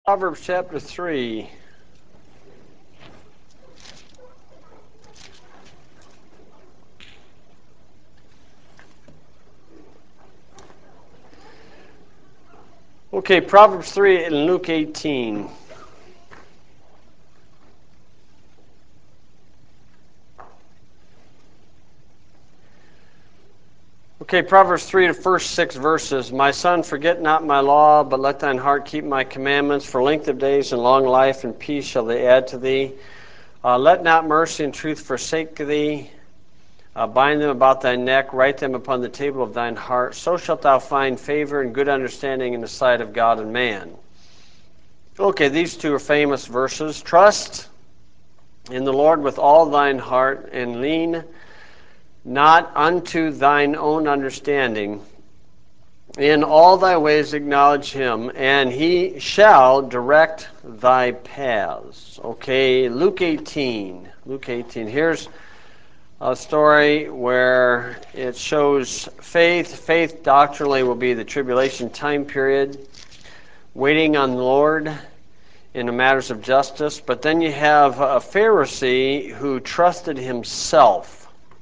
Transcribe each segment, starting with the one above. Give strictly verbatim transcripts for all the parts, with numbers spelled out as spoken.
Proverbs chapter three. Okay, Proverbs three and Luke eighteen. Okay, Proverbs three, the first six verses. My son, forget not my law, but let thine heart keep my commandments. For length of days and long life and peace shall they add to thee. Uh, let not mercy and truth forsake thee. Uh, bind them about thy neck, write them upon the table of thine heart. So shalt thou find favor and good understanding in the sight of God and man. Okay, these two are famous verses. Trust in the Lord with all thine heart, and lean not unto thine own understanding. In all thy ways acknowledge him, and he shall direct thy paths. Okay, Luke eighteen. Luke eighteen. Here's a story where it shows faith. Faith doctrinally will be the tribulation time period, waiting on the Lord in the matters of justice. But then you have a Pharisee who trusted himself.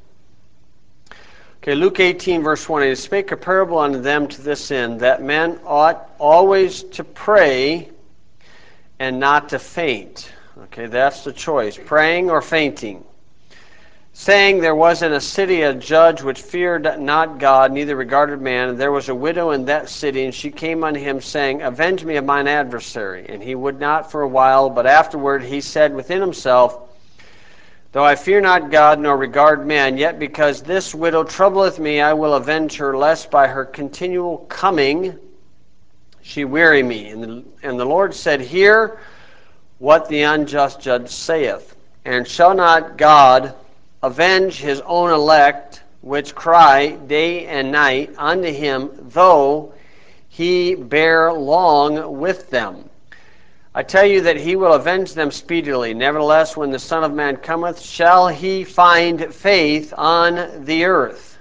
Okay, Luke eighteen, verse one. He spake a parable unto them to this end, that men ought always to pray and not to faint. Okay, that's the choice, praying or fainting. Saying, there was in a city a judge which feared not God, neither regarded man. And there was a widow in that city, and she came unto him, saying, avenge me of mine adversary. And he would not for a while, but afterward he said within himself, though I fear not God, nor regard man, yet because this widow troubleth me, I will avenge her, lest by her continual coming she weary me. And the, and the Lord said, hear what the unjust judge saith. And shall not God avenge his own elect, which cry day and night unto him, though he bear long with them? I tell you that he will avenge them speedily. Nevertheless, when the Son of Man cometh, shall he find faith on the earth?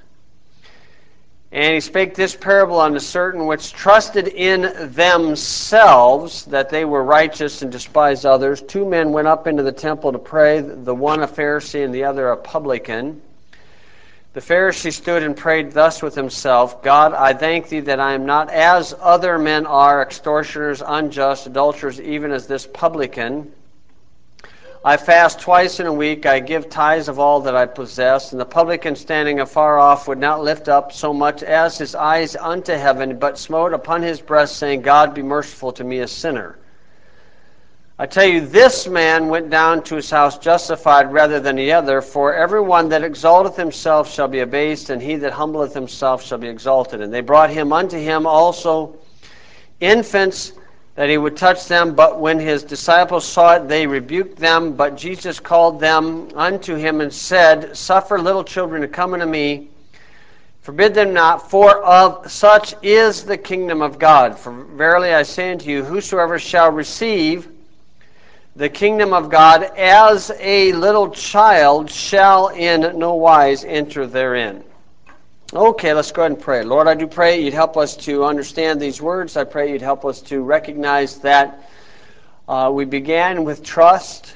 And he spake this parable unto certain which trusted in themselves that they were righteous and despised others. Two men went up into the temple to pray, the one a Pharisee and the other a publican. The Pharisee stood and prayed thus with himself, God, I thank thee that I am not as other men are, extortioners, unjust, adulterers, even as this publican. I fast twice in a week, I give tithes of all that I possess. And the publican standing afar off would not lift up so much as his eyes unto heaven, but smote upon his breast, saying, God, be merciful to me, a sinner. I tell you, this man went down to his house justified rather than the other, for every one that exalteth himself shall be abased, and he that humbleth himself shall be exalted. And they brought him unto him also infants, that he would touch them, but when his disciples saw it, they rebuked them. But Jesus called them unto him and said, suffer little children to come unto me, forbid them not, for of such is the kingdom of God. For verily I say unto you, whosoever shall receive the kingdom of God as a little child shall in no wise enter therein. Okay, let's go ahead and pray. Lord, I do pray you'd help us to understand these words. I pray you'd help us to recognize that uh, we began with trust,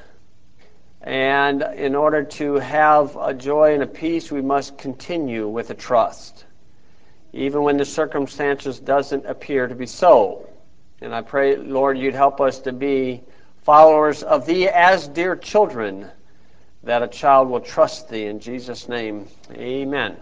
and in order to have a joy and a peace, we must continue with a trust, even when the circumstances doesn't appear to be so. And I pray, Lord, you'd help us to be followers of thee as dear children, that a child will trust thee. In Jesus' name, amen.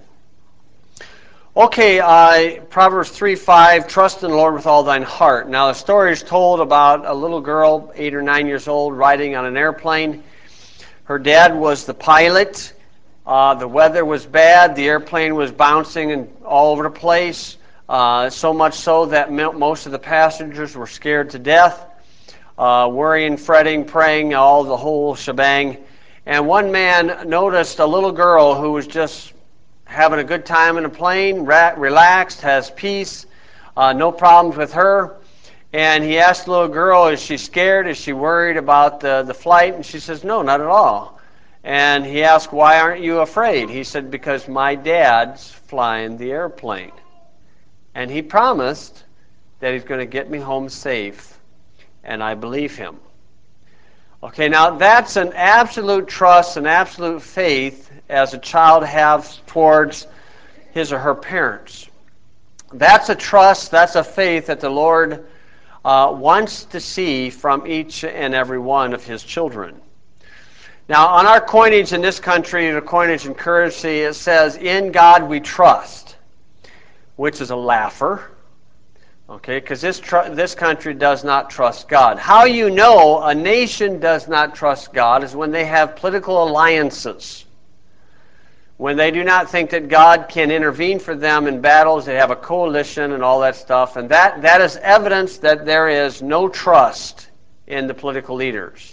Okay, uh, Proverbs three five, trust in the Lord with all thine heart. Now, the story is told about a little girl, eight or nine years old, riding on an airplane. Her dad was the pilot. Uh, the weather was bad. The airplane was bouncing and all over the place, uh, so much so that most of the passengers were scared to death. Uh, worrying, fretting, praying, all the whole shebang. And one man noticed a little girl who was just having a good time in the plane, ra- relaxed, has peace, uh, no problems with her. And he asked the little girl, is she scared? Is she worried about the, the flight? And she says, no, not at all. And he asked, why aren't you afraid? He said, because my dad's flying the airplane. And he promised that he's going to get me home safe and I believe him. Okay, now that's an absolute trust, an absolute faith as a child has towards his or her parents. That's a trust, that's a faith that the Lord uh, wants to see from each and every one of his children. Now, on our coinage in this country, the coinage in currency, it says, "In God we trust," which is a laugher. Okay, because this tr- this country does not trust God. How you know a nation does not trust God is when they have political alliances. When they do not think that God can intervene for them in battles, they have a coalition and all that stuff. And that, that is evidence that there is no trust in the political leaders.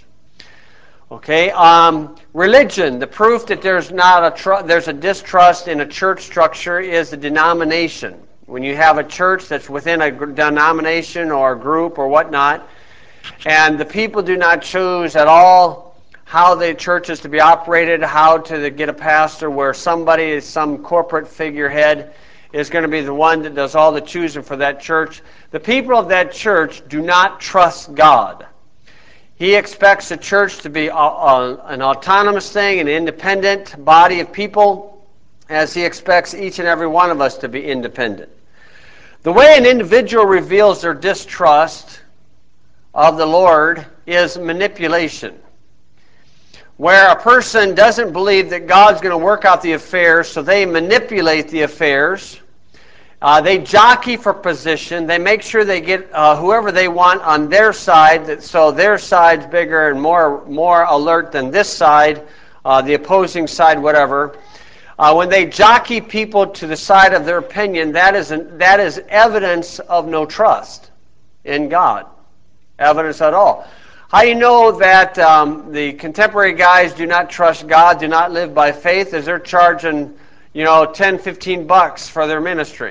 Okay, um, religion, the proof that there's not a tr- there's a distrust in a church structure is the denomination. When you have a church that's within a denomination or a group or whatnot, and the people do not choose at all how the church is to be operated, how to get a pastor, where somebody, some corporate figurehead, is going to be the one that does all the choosing for that church, the people of that church do not trust God. He expects the church to be a, a, an autonomous thing, an independent body of people, as he expects each and every one of us to be independent. The way an individual reveals their distrust of the Lord is manipulation, where a person doesn't believe that God's going to work out the affairs, so they manipulate the affairs. Uh, they jockey for position. They make sure they get uh, whoever they want on their side, that, so their side's bigger and more, more alert than this side, uh, the opposing side, whatever. Uh, when they jockey people to the side of their opinion, that is, an, that is evidence of no trust in God. Evidence at all. How do you know that um, the contemporary guys do not trust God, do not live by faith, is they're charging, you know, ten, fifteen bucks for their ministry?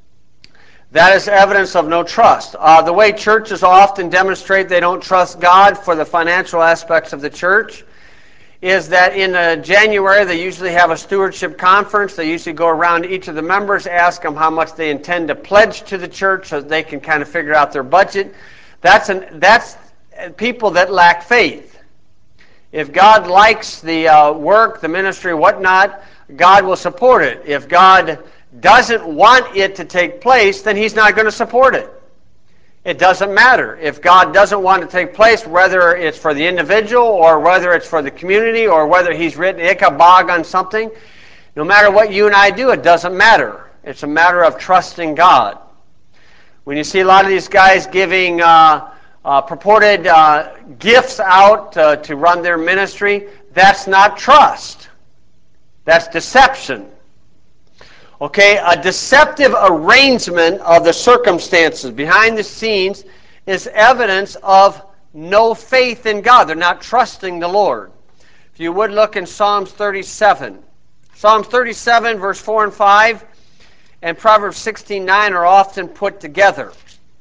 That is evidence of no trust. Uh, the way churches often demonstrate they don't trust God for the financial aspects of the church is that in uh, January they usually have a stewardship conference. They usually go around each of the members, ask them how much they intend to pledge to the church so that they can kind of figure out their budget. That's, an, that's people that lack faith. If God likes the uh, work, the ministry, whatnot, God will support it. If God doesn't want it to take place, then he's not going to support it. It doesn't matter. If God doesn't want it to take place, whether it's for the individual or whether it's for the community or whether he's written Ichabod on something, no matter what you and I do, it doesn't matter. It's a matter of trusting God. When you see a lot of these guys giving uh, uh, purported uh, gifts out uh, to run their ministry, that's not trust. That's deception. Okay, a deceptive arrangement of the circumstances behind the scenes is evidence of no faith in God. They're not trusting the Lord. If you would look in Psalms thirty-seven. Psalms thirty-seven, verse four and five, and Proverbs sixteen nine are often put together.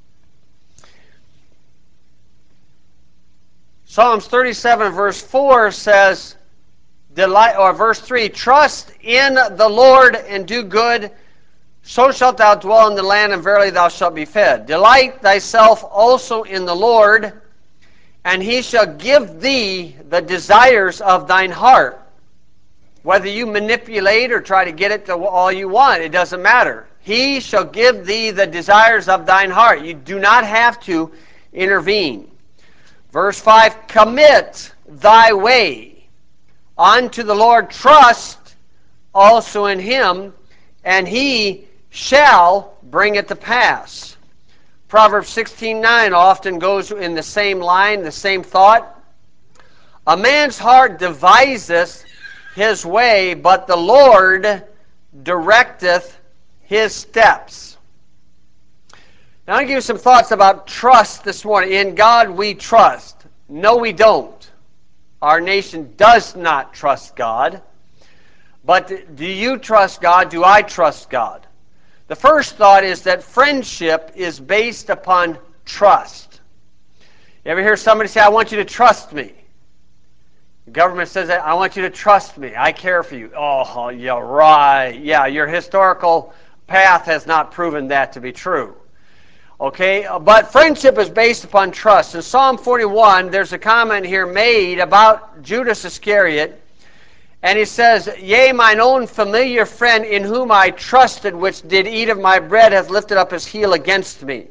Psalms thirty-seven, verse four says, Delight, or verse three, "Trust in the Lord and do good, so shalt thou dwell in the land, and verily thou shalt be fed. Delight thyself also in the Lord, and he shall give thee the desires of thine heart." Whether you manipulate or try to get it to all you want, it doesn't matter. He shall give thee the desires of thine heart. You do not have to intervene. Verse five, "Commit thy way unto the Lord, trust also in him, and he shall bring it to pass." Proverbs sixteen nine often goes in the same line, the same thought. "A man's heart deviseth his way, but the Lord directeth his steps." Now, I'll give you some thoughts about trust this morning. In God we trust. No, we don't. Our nation does not trust God. But do you trust God? Do I trust God? The first thought is that friendship is based upon trust. You ever hear somebody say, "I want you to trust me"? The government says that, "I want you to trust me. I care for you." Oh, yeah, right. Yeah, your historical path has not proven that to be true. Okay, but friendship is based upon trust. In Psalm forty-one, there's a comment here made about Judas Iscariot. And he says, "Yea, mine own familiar friend in whom I trusted, which did eat of my bread, hath lifted up his heel against me."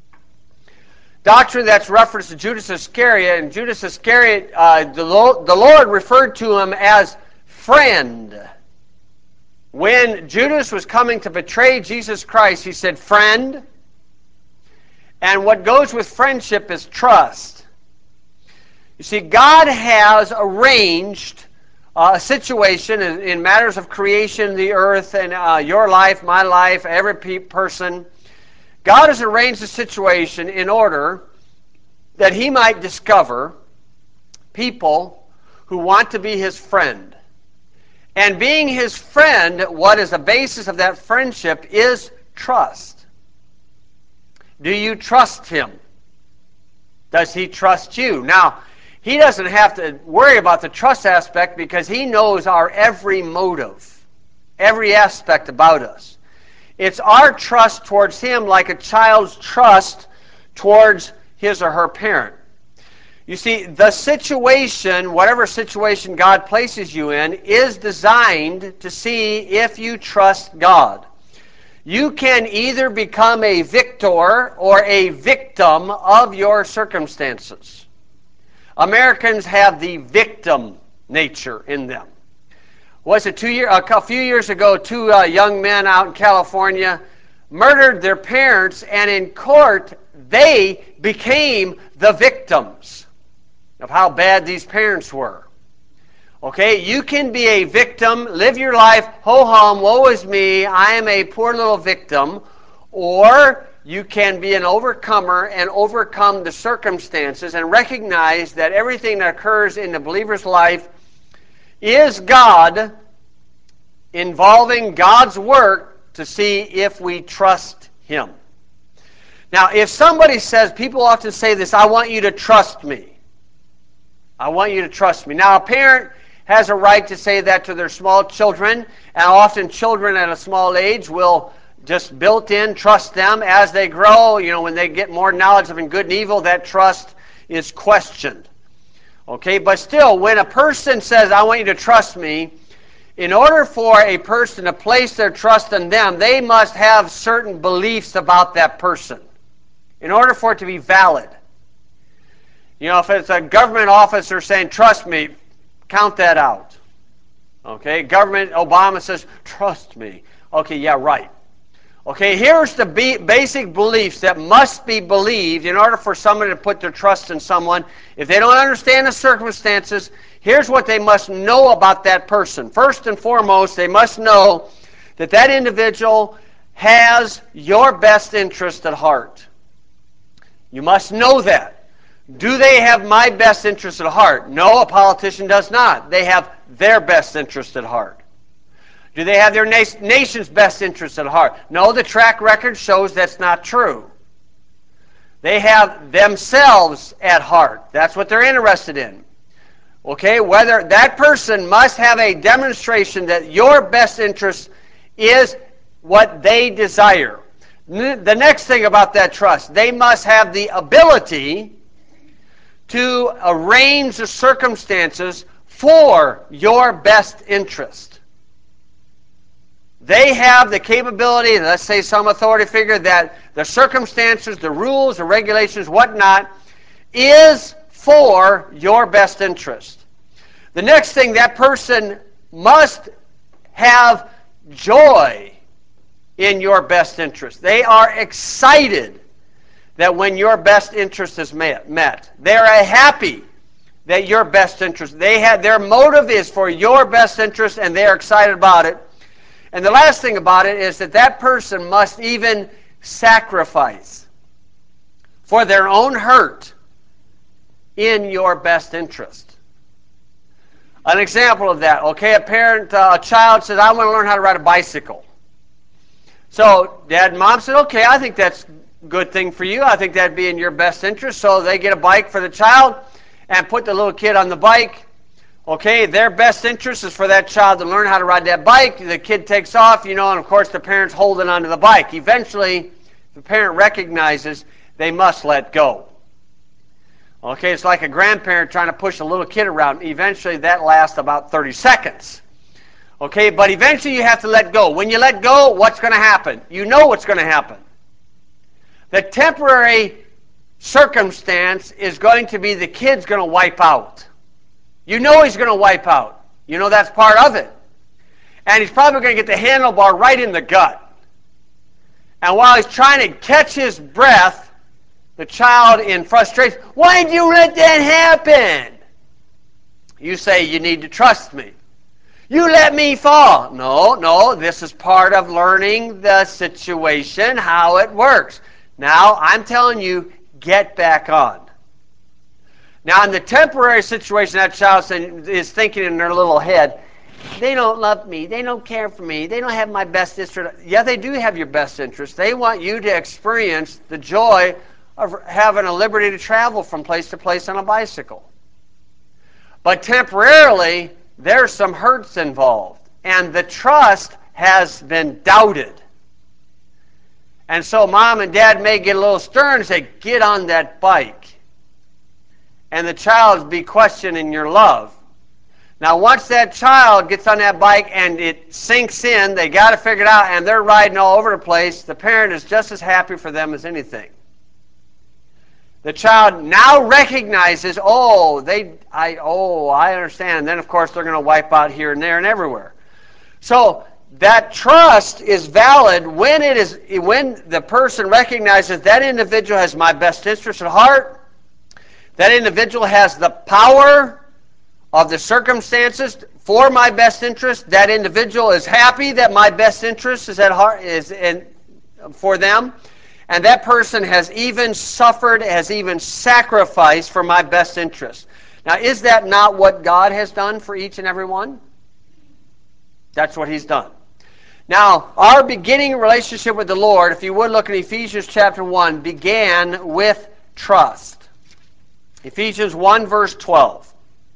Doctrine that's referenced to Judas Iscariot, and Judas Iscariot, uh, the, Lord, the Lord referred to him as friend. When Judas was coming to betray Jesus Christ, he said, "Friend." And what goes with friendship is trust. You see, God has arranged uh, a situation in, in matters of creation, the earth, and uh, your life, my life, every pe- person. God has arranged a situation in order that he might discover people who want to be his friend. And being his friend, what is the basis of that friendship is trust. Do you trust him? Does he trust you? Now, he doesn't have to worry about the trust aspect because he knows our every motive, every aspect about us. It's our trust towards him like a child's trust towards his or her parent. You see, the situation, whatever situation God places you in, is designed to see if you trust God. You can either become a victor or a victim of your circumstances. Americans have the victim nature in them. Was it two year, a few years ago, two uh, young men out in California murdered their parents, and in court they became the victims of how bad these parents were. Okay, you can be a victim, live your life, ho-hum, woe is me, I am a poor little victim, or you can be an overcomer and overcome the circumstances and recognize that everything that occurs in the believer's life is God, involving God's work to see if we trust him. Now, if somebody says, people often say this, "I want you to trust me. I want you to trust me." Now, a parent has a right to say that to their small children, and often children at a small age will just built in trust them. As they grow, you know, when they get more knowledge of good and evil, that trust is questioned. Okay, but still, when a person says, "I want you to trust me," in order for a person to place their trust in them, they must have certain beliefs about that person in order for it to be valid. You know, if it's a government officer saying, "Trust me," count that out. Okay, government, Obama says, "Trust me." Okay, yeah, right. Okay, here's the be- basic beliefs that must be believed in order for somebody to put their trust in someone. If they don't understand the circumstances, here's what they must know about that person. First and foremost, they must know that that individual has your best interest at heart. You must know that. Do they have my best interest at heart? No, a politician does not. They have their best interest at heart. Do they have their na- nation's best interest at heart? No, the track record shows that's not true. They have themselves at heart. That's what they're interested in. Okay, whether that person must have a demonstration that your best interest is what they desire. N- the next thing about that trust, they must have the ability to arrange the circumstances for your best interest. They have the capability, let's say some authority figure, that the circumstances, the rules, the regulations, whatnot, is for your best interest. The next thing, that person must have joy in your best interest. They are excited that when your best interest is met. They're happy that your best interest, they have, their motive is for your best interest, and they're excited about it. And the last thing about it is that that person must even sacrifice for their own hurt in your best interest. An example of that, okay, a parent, uh, a child says, "I want to learn how to ride a bicycle." So dad and mom said, "Okay, I think that's a good thing for you. I think that'd be in your best interest." So they get a bike for the child and put the little kid on the bike. Okay, their best interest is for that child to learn how to ride that bike. The kid takes off, you know, and of course the parent's holding onto the bike. Eventually, the parent recognizes they must let go. Okay, it's like a grandparent trying to push a little kid around. Eventually, that lasts about thirty seconds. Okay, but eventually you have to let go. When you let go, what's going to happen? You know what's going to happen. The temporary circumstance is going to be the kid's going to wipe out. You know he's going to wipe out. You know that's part of it. And he's probably going to get the handlebar right in the gut. And while he's trying to catch his breath, the child in frustration, why did you let that happen? You say, you need to trust me. You let me fall. No, no, this is part of learning the situation, how it works. Now, I'm telling you, get back on. Now, in the temporary situation, that child is thinking in their little head, they don't love me. They don't care for me. They don't have my best interest. Yeah, they do have your best interest. They want you to experience the joy of having a liberty to travel from place to place on a bicycle. But temporarily, there's some hurts involved. And the trust has been doubted. And so mom and dad may get a little stern and say, get on that bike. And the child be questioning your love. Now, once that child gets on that bike and it sinks in, they got to figure it out, and they're riding all over the place, the parent is just as happy for them as anything. The child now recognizes, oh, they, I, oh, I understand. And then, of course, they're going to wipe out here and there and everywhere. So that trust is valid when it is when the person recognizes that individual has my best interest at heart. That individual has the power of the circumstances for my best interest. That individual is happy that my best interest is at heart is in, for them. And that person has even suffered, has even sacrificed for my best interest. Now, is that not what God has done for each and every one? That's what he's done. Now, our beginning relationship with the Lord, if you would look at Ephesians chapter one, began with trust. Ephesians one, verse twelve.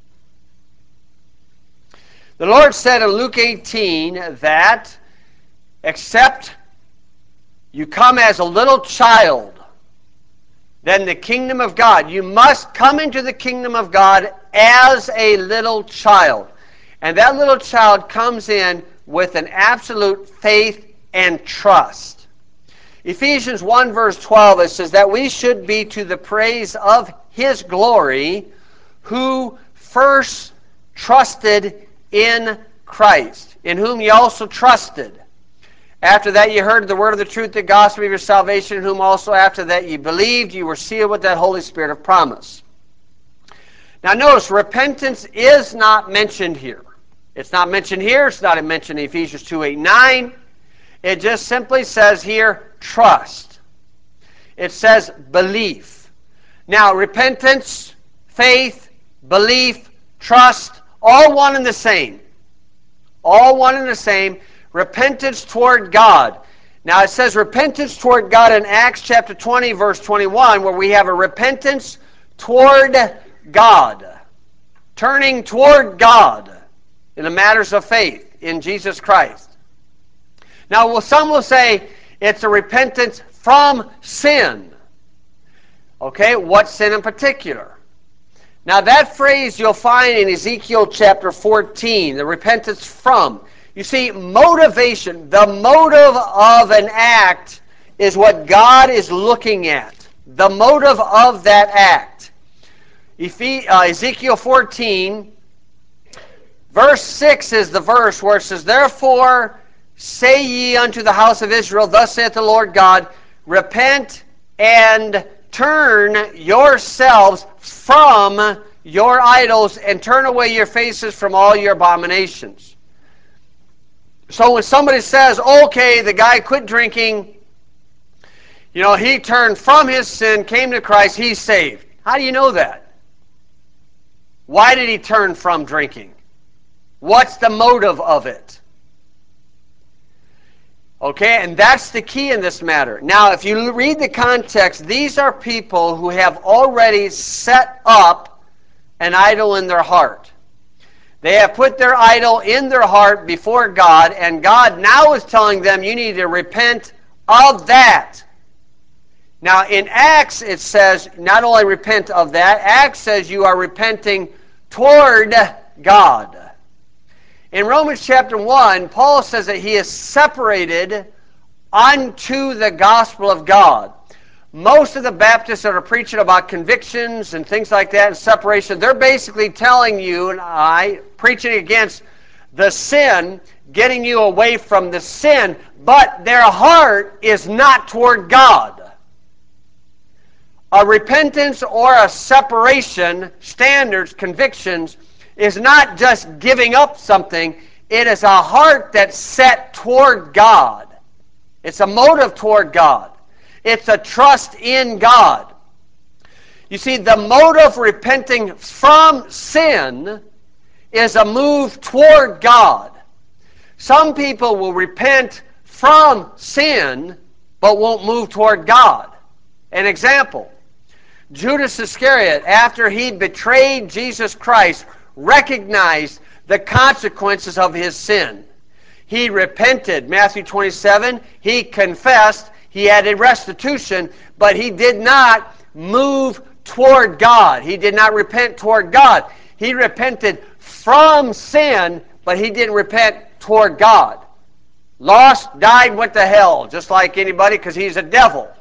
The Lord said in Luke eighteen that, except you come as a little child, then the kingdom of God, you must come into the kingdom of God as a little child. And that little child comes in with an absolute faith and trust. Ephesians one, verse twelve, it says that we should be to the praise of his glory, who first trusted in Christ, in whom ye also trusted. After that ye heard the word of the truth, the gospel of your salvation, in whom also after that ye believed, ye were sealed with that Holy Spirit of promise. Now notice, repentance is not mentioned here. It's not mentioned here. It's not mentioned in Ephesians two, eight, nine. It just simply says here, trust. It says belief. Now, repentance, faith, belief, trust, all one and the same. All one and the same. Repentance toward God. Now, it says repentance toward God in Acts chapter twenty, verse twenty-one, where we have a repentance toward God. Turning toward God in the matters of faith in Jesus Christ. Now, well, some will say it's a repentance from sin. Okay, what sin in particular? Now, that phrase you'll find in Ezekiel chapter fourteen, the repentance from. You see, motivation, the motive of an act is what God is looking at. The motive of that act. Ezekiel fourteen, verse six is the verse where it says, therefore say ye unto the house of Israel, thus saith the Lord God, repent and turn yourselves from your idols and turn away your faces from all your abominations. So when somebody says, okay, the guy quit drinking, you know, he turned from his sin, came to Christ, he's saved. How do you know that? Why did he turn from drinking? What's the motive of it? Okay, and that's the key in this matter. Now, if you read the context, these are people who have already set up an idol in their heart. They have put their idol in their heart before God, and God now is telling them, you need to repent of that. Now in Acts it says not only repent of that, Acts says you are repenting toward God. In Romans chapter one, Paul says that he is separated unto the gospel of God. Most of the Baptists that are preaching about convictions and things like that and separation, they're basically telling you and I, preaching against the sin, getting you away from the sin, but their heart is not toward God. A repentance or a separation, standards, convictions, is not just giving up something. It is a heart that's set toward God. It's a motive toward God. It's a trust in God. You see, the motive repenting from sin is a move toward God. Some people will repent from sin, but won't move toward God. An example, Judas Iscariot, after he betrayed Jesus Christ, recognized the consequences of his sin. He repented, Matthew twenty-seven, he confessed, he added restitution, but he did not move toward God. He did not repent toward God. He repented from sin, but he didn't repent toward God. Lost, died, went to hell, just like anybody, because he's a devil.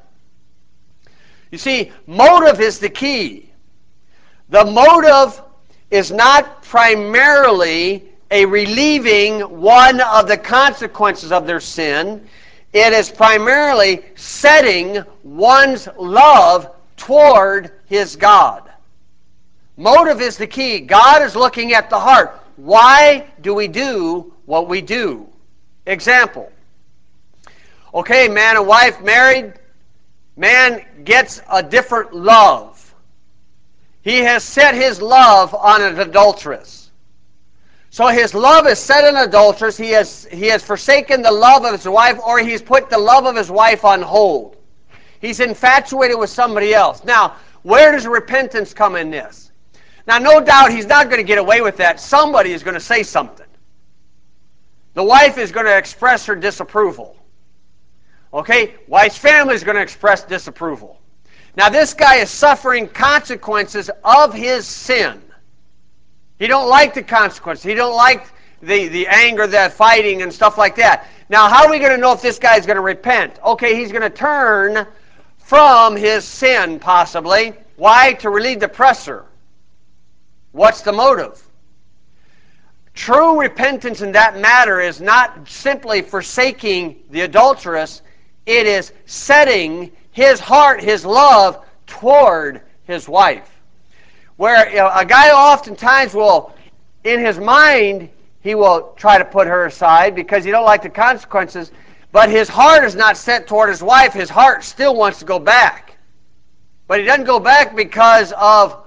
You see, motive is the key. The motive is not primarily a relieving one of the consequences of their sin. It is primarily setting one's love toward his God. Motive is the key. God is looking at the heart. Why do we do what we do? Example. Okay, man and wife married. Man gets a different love. He has set his love on an adulteress. So his love is set on adulteress. He has, he has forsaken the love of his wife, or he's put the love of his wife on hold. He's infatuated with somebody else. Now, where does repentance come in this? Now, no doubt he's not going to get away with that. Somebody is going to say something. The wife is going to express her disapproval. Okay? Wife's family is going to express disapproval. Now, this guy is suffering consequences of his sin. He don't like the consequences. He don't like the, the anger, the fighting, and stuff like that. Now, how are we going to know if this guy is going to repent? Okay, he's going to turn from his sin, possibly. Why? To relieve the pressure. What's the motive? True repentance in that matter is not simply forsaking the adulteress. It is setting his heart, his love, toward his wife. Where, you know, a guy oftentimes will, in his mind, he will try to put her aside because he don't like the consequences, but his heart is not set toward his wife. His heart still wants to go back. But he doesn't go back because of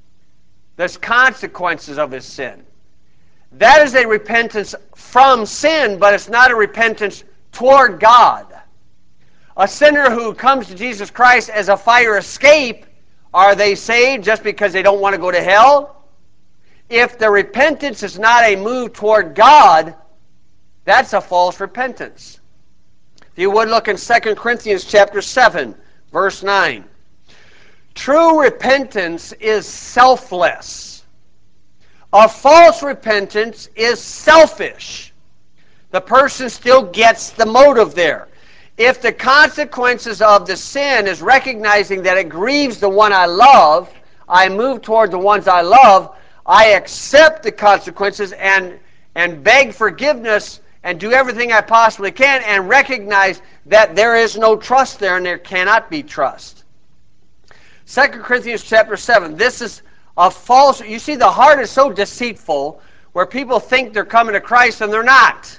the consequences of his sin. That is a repentance from sin, but it's not a repentance toward God. A sinner who comes to Jesus Christ as a fire escape, are they saved just because they don't want to go to hell? If the repentance is not a move toward God, that's a false repentance. If you would look in Second Corinthians chapter seven, verse nine. True repentance is selfless. A false repentance is selfish. The person still gets the motive there. If the consequences of the sin is recognizing that it grieves the one I love, I move toward the ones I love, I accept the consequences and, and beg forgiveness and do everything I possibly can and recognize that there is no trust there and there cannot be trust. Second Corinthians chapter seven, this is a false, you see the heart is so deceitful where people think they're coming to Christ and they're not.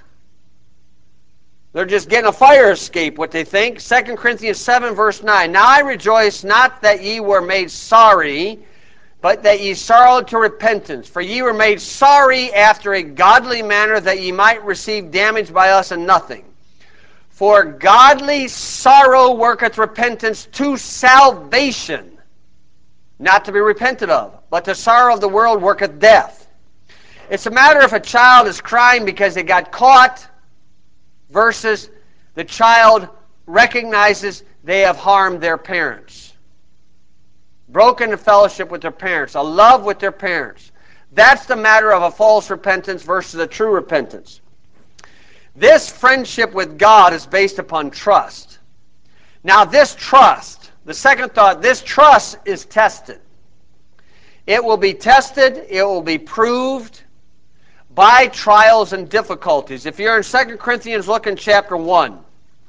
They're just getting a fire escape, what they think. Second Corinthians seven, verse nine. Now I rejoice not that ye were made sorry, but that ye sorrowed to repentance. For ye were made sorry after a godly manner, that ye might receive damage by us and nothing. For godly sorrow worketh repentance to salvation, not to be repented of, but the sorrow of the world worketh death. It's a matter if a child is crying because they got caught, versus the child recognizes they have harmed their parents. Broken the fellowship with their parents, a love with their parents. That's the matter of a false repentance versus a true repentance. This friendship with God is based upon trust. Now this trust, the second thought, this trust is tested. It will be tested, it will be proved by trials and difficulties. If you're in Second Corinthians, look in chapter one.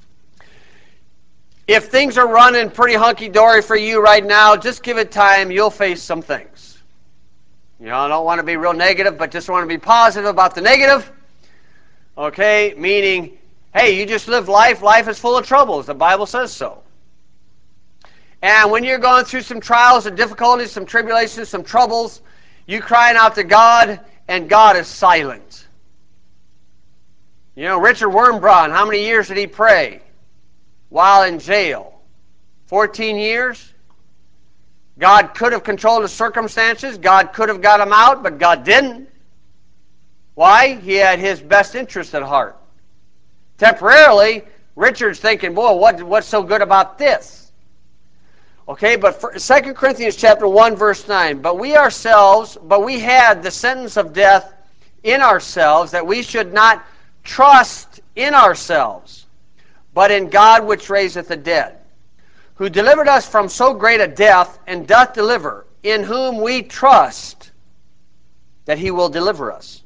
If things are running pretty hunky-dory for you right now, just give it time, you'll face some things. You know, I don't want to be real negative, but just want to be positive about the negative. Okay, meaning, hey, you just live life. Life is full of troubles. The Bible says so. And when you're going through some trials and difficulties, some tribulations, some troubles, you crying out to God, and God is silent. You know, Richard Wurmbrand, how many years did he pray while in jail? fourteen years? God could have controlled the circumstances. God could have got him out, but God didn't. Why? He had his best interest at heart. Temporarily, Richard's thinking, boy, what, what's so good about this? Okay, but for Second Corinthians chapter one, verse nine, but we ourselves, but we had the sentence of death in ourselves, that we should not trust in ourselves, but in God which raiseth the dead, who delivered us from so great a death, and doth deliver, in whom we trust that he will deliver us.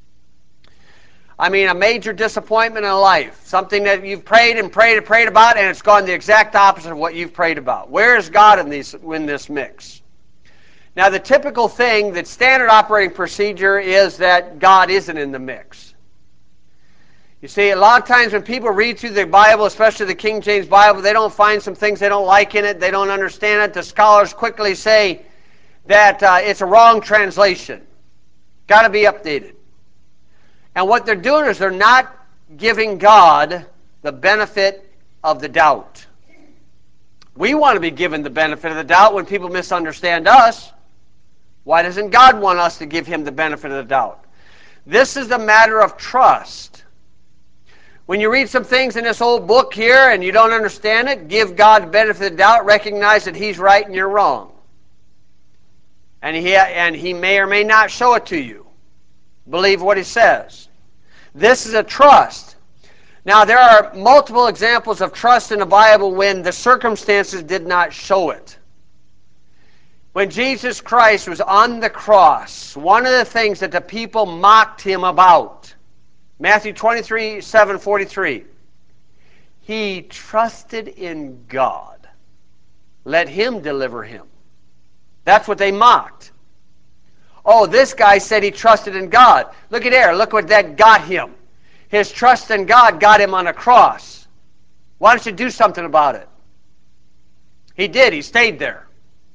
I mean, a major disappointment in life, something that you've prayed and prayed and prayed about, and it's gone the exact opposite of what you've prayed about. Where is God in, these, in this mix? Now, the typical thing, the standard operating procedure is that God isn't in the mix. You see, a lot of times when people read through the Bible, especially the King James Bible, they don't find some things they don't like in it, they don't understand it. The scholars quickly say that uh, it's a wrong translation. Got to be updated. And what they're doing is they're not giving God the benefit of the doubt. We want to be given the benefit of the doubt when people misunderstand us. Why doesn't God want us to give him the benefit of the doubt? This is a matter of trust. When you read some things in this old book here and you don't understand it, give God the benefit of the doubt, recognize that he's right and you're wrong. And he, and he may or may not show it to you. Believe what he says. This is a trust. Now, there are multiple examples of trust in the Bible when the circumstances did not show it. When Jesus Christ was on the cross, one of the things that the people mocked him about, Matthew twenty-three, seven forty-three, he trusted in God. Let him deliver him. That's what they mocked. Oh, this guy said he trusted in God. Look at there. Look what that got him. His trust in God got him on a cross. Why don't you do something about it? He did. He stayed there.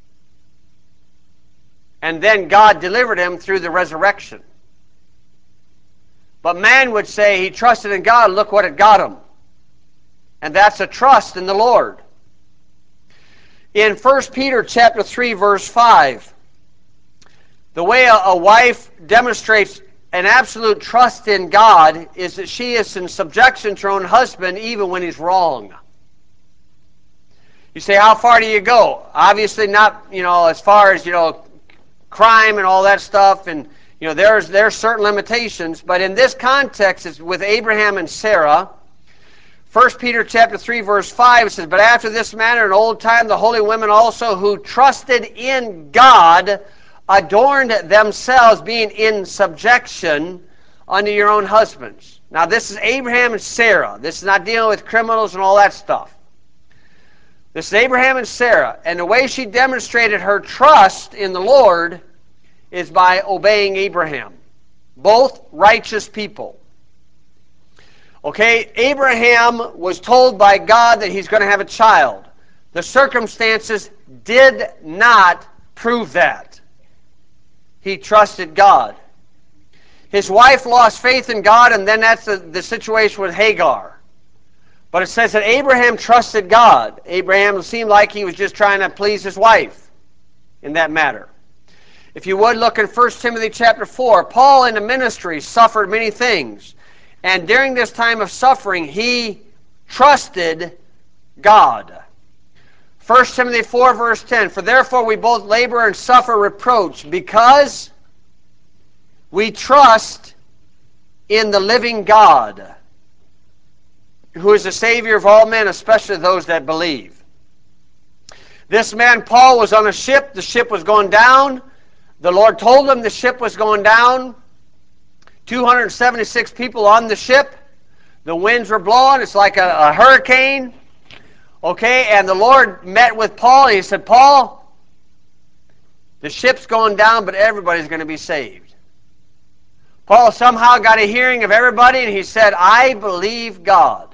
And then God delivered him through the resurrection. But man would say he trusted in God. Look what it got him. And that's a trust in the Lord. In First Peter chapter three, verse five, the way a, a wife demonstrates an absolute trust in God is that she is in subjection to her own husband even when he's wrong. You say, how far do you go? Obviously not, you know, as far as, you know, crime and all that stuff, and, you know, there's, there's certain limitations, but in this context, it's with Abraham and Sarah. First Peter chapter three, verse five, it says, but after this manner in old time the holy women also who trusted in God adorned themselves, being in subjection unto your own husbands. Now this is Abraham and Sarah. This is not dealing with criminals and all that stuff. This is Abraham and Sarah. And the way she demonstrated her trust in the Lord is by obeying Abraham. Both righteous people. Okay, Abraham was told by God that he's going to have a child. The circumstances did not prove that. He trusted God. His wife lost faith in God, and then that's the, the situation with Hagar. But it says that Abraham trusted God. Abraham seemed like he was just trying to please his wife in that matter. If you would, look in First Timothy chapter four. Paul in the ministry suffered many things. And during this time of suffering, he trusted God. First Timothy four, verse ten, for therefore we both labor and suffer reproach, because we trust in the living God, who is the Savior of all men, especially those that believe. This man Paul was on a ship. The ship was going down. The Lord told him the ship was going down. two hundred seventy-six people on the ship. The winds were blowing. It's like a, a hurricane. Okay, and the Lord met with Paul, and he said, Paul, the ship's going down, but everybody's going to be saved. Paul somehow got a hearing of everybody, and he said, I believe God,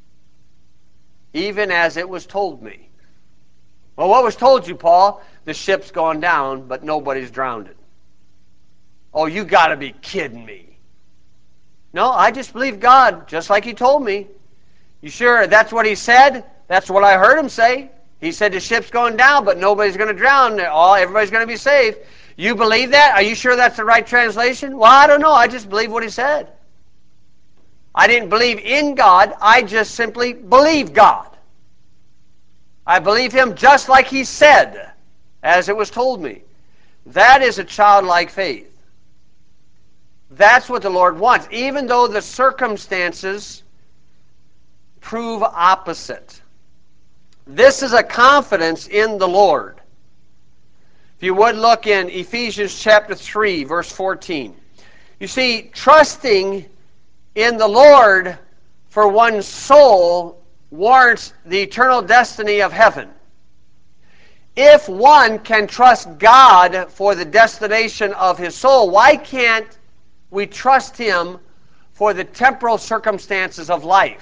even as it was told me. Well, what was told you, Paul? The ship's gone down, but nobody's drowned. Oh, you got to be kidding me. No, I just believe God, just like he told me. You sure that's what he said? That's what I heard him say. He said the ship's going down, but nobody's going to drown. All everybody's going to be saved. You believe that? Are you sure that's the right translation? Well, I don't know. I just believe what he said. I didn't believe in God. I just simply believe God. I believe him just like he said, as it was told me. That is a childlike faith. That's what the Lord wants, even though the circumstances prove opposite. This is a confidence in the Lord. If you would look in Ephesians chapter three, verse fourteen. You see, trusting in the Lord for one's soul warrants the eternal destiny of heaven. If one can trust God for the destination of his soul, why can't we trust him for the temporal circumstances of life?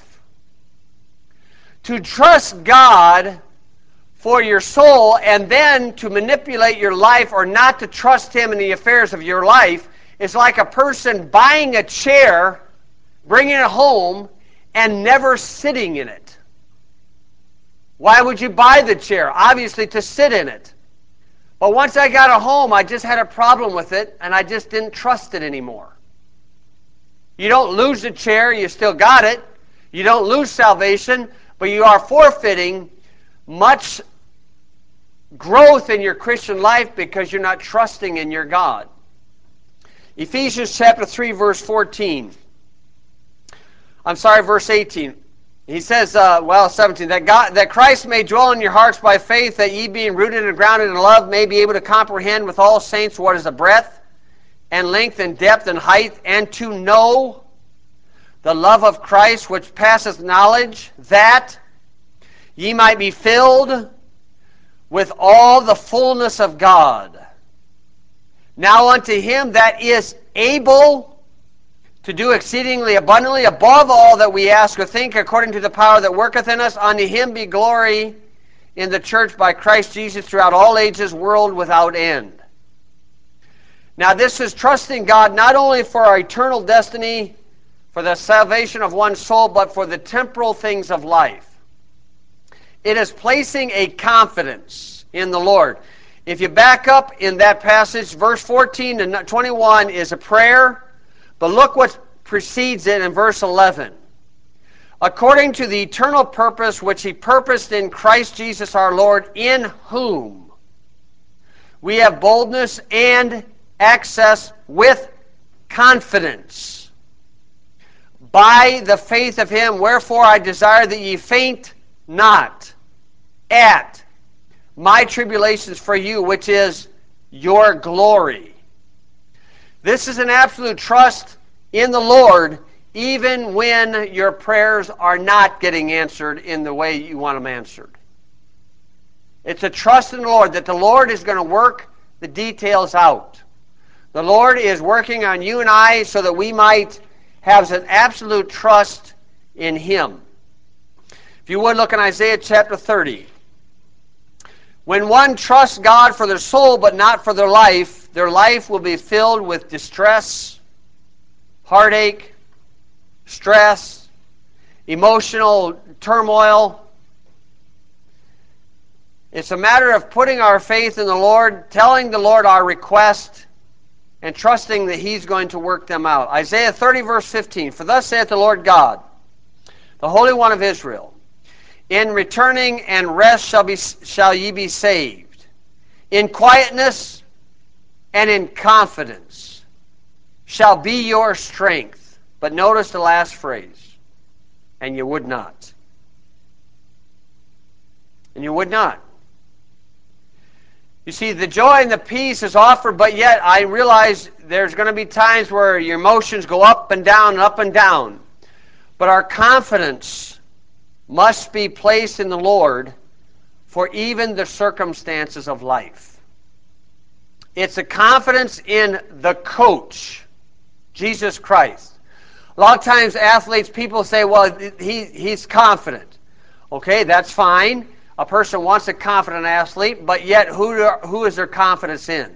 To trust God for your soul and then to manipulate your life or not to trust him in the affairs of your life is like a person buying a chair, bringing it home, and never sitting in it. Why would you buy the chair? Obviously to sit in it. But once I got it home, I just had a problem with it, and I just didn't trust it anymore. You don't lose the chair, you still got it. You don't lose salvation, but you are forfeiting much growth in your Christian life because you're not trusting in your God. Ephesians chapter three, verse fourteen. I'm sorry, verse eighteen. He says, uh, well, seventeen, that God, that Christ may dwell in your hearts by faith, that ye being rooted and grounded in love may be able to comprehend with all saints what is the breadth and length and depth and height, and to know the love of Christ which passeth knowledge, that ye might be filled with all the fullness of God. Now unto him that is able to do exceedingly abundantly above all that we ask or think, according to the power that worketh in us, unto him be glory in the church by Christ Jesus throughout all ages, world without end. Now this is trusting God not only for our eternal destiny, for the salvation of one's soul, but for the temporal things of life. It is placing a confidence in the Lord. If you back up in that passage, verse fourteen to twenty-one is a prayer, but look what precedes it in verse eleven. According to the eternal purpose which he purposed in Christ Jesus our Lord, in whom we have boldness and access with confidence by the faith of him. Wherefore I desire that ye faint not at my tribulations for you, which is your glory. This is an absolute trust in the Lord, even when your prayers are not getting answered in the way you want them answered. It's a trust in the Lord that the Lord is going to work the details out. The Lord is working on you and I so that we might have an absolute trust in him. If you would look in Isaiah chapter thirty. When one trusts God for their soul but not for their life, their life will be filled with distress, heartache, stress, emotional turmoil. It's a matter of putting our faith in the Lord, telling the Lord our request, and trusting that he's going to work them out. Isaiah thirty, verse fifteen. For thus saith the Lord God, the Holy One of Israel, In returning and rest shall, be, shall ye be saved. In quietness and in confidence shall be your strength. But notice the last phrase. And you would not. And you would not. You see, the joy and the peace is offered, but yet I realize there's going to be times where your emotions go up and down and up and down. But our confidence must be placed in the Lord for even the circumstances of life. It's a confidence in the coach, Jesus Christ. A lot of times athletes, people say, well, he, he's confident. Okay, that's fine. A person wants a confident athlete, but yet who, do, who is their confidence in?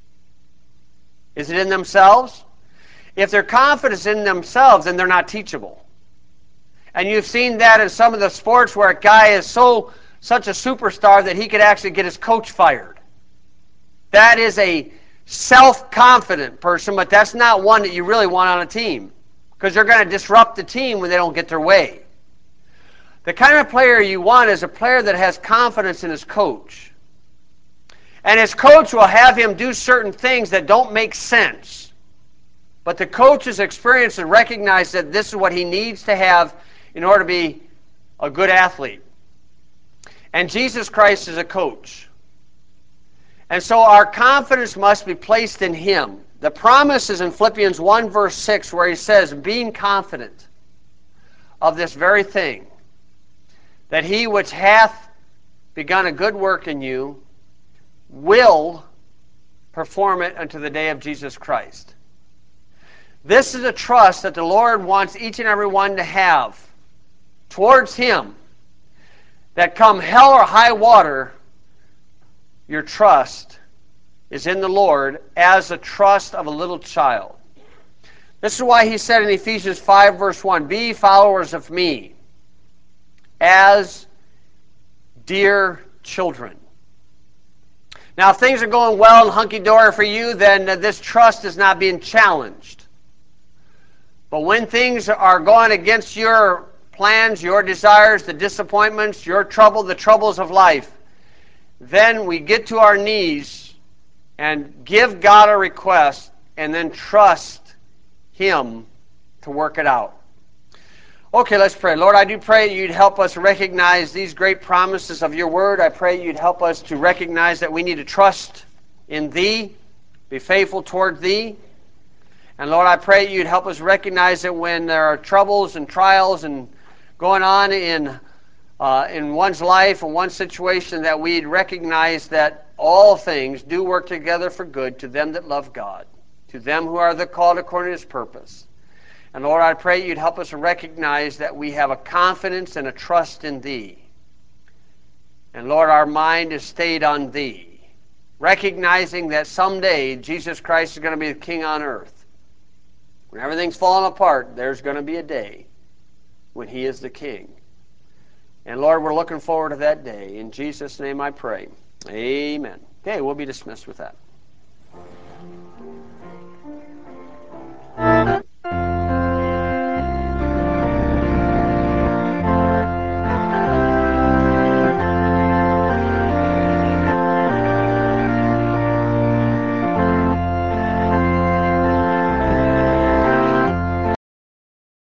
Is it in themselves? If their confidence in themselves, then they're not teachable. And you've seen that in some of the sports where a guy is so such a superstar that he could actually get his coach fired. That is a self-confident person, but that's not one that you really want on a team, because they're going to disrupt the team when they don't get their way. The kind of player you want is a player that has confidence in his coach. And his coach will have him do certain things that don't make sense. But the coach has experienced and recognized that this is what he needs to have in order to be a good athlete. And Jesus Christ is a coach. And so our confidence must be placed in him. The promise is in Philippians one verse six, where he says, being confident of this very thing, that he which hath begun a good work in you will perform it unto the day of Jesus Christ. This is a trust that the Lord wants each and every one to have towards him, that come hell or high water, your trust is in the Lord as a trust of a little child. This is why he said in Ephesians five verse one, be followers of me as dear children. Now, if things are going well and hunky-dory for you, then uh, this trust is not being challenged. But when things are going against your plans, your desires, the disappointments, your trouble, the troubles of life, then we get to our knees and give God a request and then trust him to work it out. Okay, let's pray. Lord, I do pray you'd help us recognize these great promises of your word. I pray you'd help us to recognize that we need to trust in thee, be faithful toward thee. And Lord, I pray you'd help us recognize that when there are troubles and trials and going on in uh, in one's life and one situation, that we'd recognize that all things do work together for good to them that love God, to them who are the called according to his purpose. And Lord, I pray you'd help us recognize that we have a confidence and a trust in thee. And Lord, our mind is stayed on thee, recognizing that someday Jesus Christ is going to be the king on earth. When everything's falling apart, there's going to be a day when he is the king. And Lord, we're looking forward to that day. In Jesus' name I pray. Amen. Okay, we'll be dismissed with that.